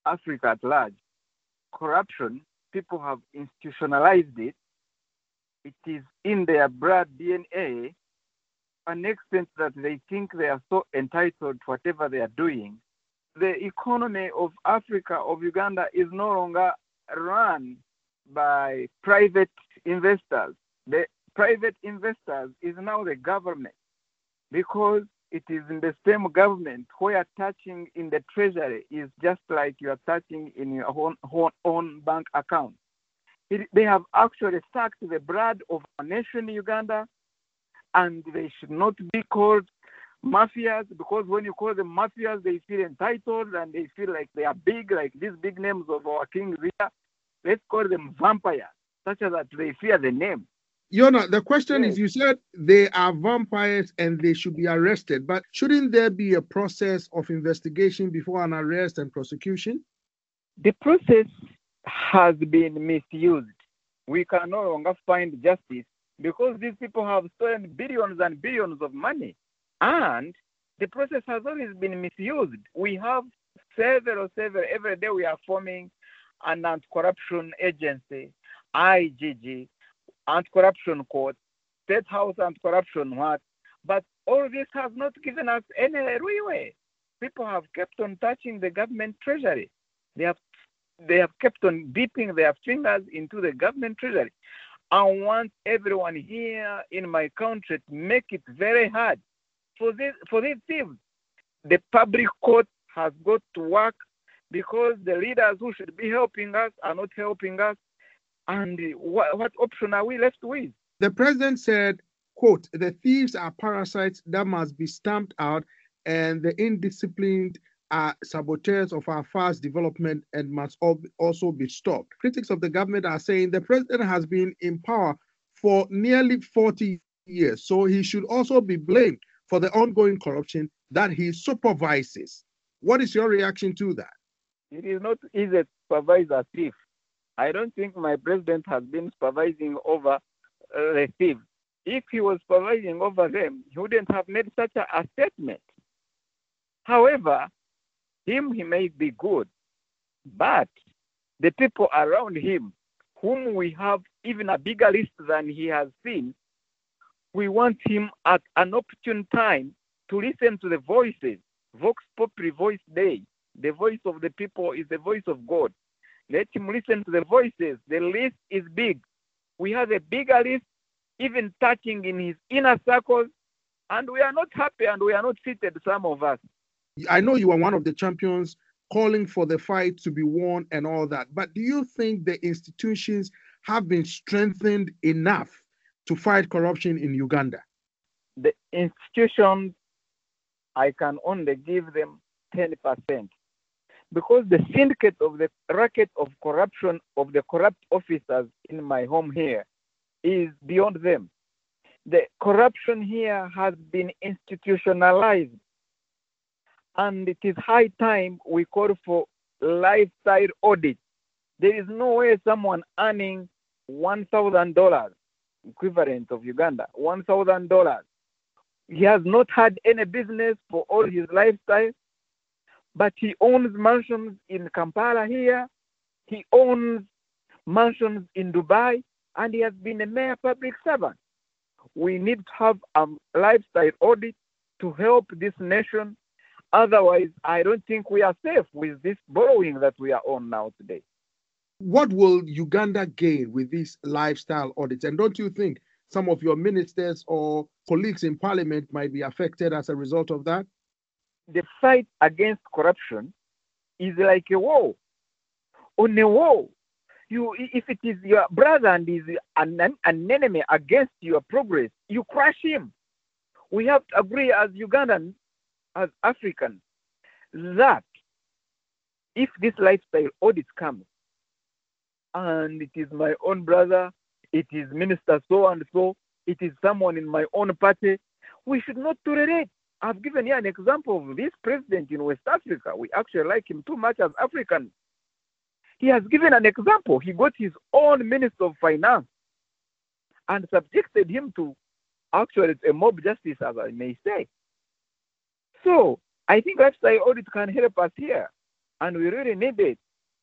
Africa at large. Corruption, people have institutionalized it. It is in their blood DNA, an extent that they think they are so entitled to whatever they are doing. The economy of Africa, of Uganda, is no longer run by private investors. The private investors is now the government, because it is in the same government where touching in the treasury is just like you are touching in your own bank account. They have actually sucked the blood of our nation, Uganda, and they should not be called mafias, because when you call them mafias, they feel entitled and they feel like they are big, like these big names of our kings here. Let's call them vampires, such as that they fear the name. Yona, the question Yes. is, you said they are vampires and they should be arrested, but shouldn't there be a process of investigation before an arrest and prosecution? The process has been misused. We can no longer find justice because these people have stolen billions and billions of money. And the process has always been misused. We have several, every day we are forming an anti-corruption agency, IGG, anti-corruption court, state house anti-corruption what. But all this has not given us any leeway. People have kept on touching the government treasury. They have kept on dipping their fingers into the government treasury. I want everyone here in my country to make it very hard for these thieves. The public court has got to work, because the leaders who should be helping us are not helping us. And what option are we left with? The president said, quote, the thieves are parasites that must be stamped out, and the indisciplined are saboteurs of our fast development and must also be stopped. Critics of the government are saying the president has been in power for nearly 40 years, so he should also be blamed for the ongoing corruption that he supervises. What is your reaction to that? It is not easy to supervise a thief. I don't think my president has been supervising over the thieves. If he was supervising over them, he wouldn't have made such a statement. However, he may be good, but the people around him, whom we have even a bigger list than he has seen, we want him at an opportune time to listen to the voices. Vox Populi, Voice Day. The voice of the people is the voice of God. Let him listen to the voices. The list is big. We have a bigger list, even touching in his inner circles, and we are not happy and we are not seated, some of us. I know you are one of the champions calling for the fight to be won and all that, but do you think the institutions have been strengthened enough to fight corruption in Uganda? The institutions, I can only give them 10%. Because the syndicate of the racket of corruption of the corrupt officers in my home here is beyond them. The corruption here has been institutionalized, and it is high time we call for lifestyle audit. There is no way someone earning $1,000, equivalent of Uganda, $1,000. He has not had any business for all his lifestyle, but he owns mansions in Kampala here. He owns mansions in Dubai, and he has been a mayor public servant. We need to have a lifestyle audit to help this nation. Otherwise, I don't think we are safe with this borrowing that we are on now today. What will Uganda gain with these lifestyle audits? And don't you think some of your ministers or colleagues in parliament might be affected as a result of that? The fight against corruption is like a war. On a war, if it is your brother and is an enemy against your progress, you crush him. We have to agree as Ugandans, as Africans, that if this lifestyle audit comes, and it is my own brother, it is Minister so and so, it is someone in my own party, we should not tolerate. I've given you an example of this president in West Africa. We actually like him too much as Africans. He has given an example. He got his own Minister of Finance and subjected him to actually a mob justice, as I may say. So I think lifestyle audit can help us here. and we really need it.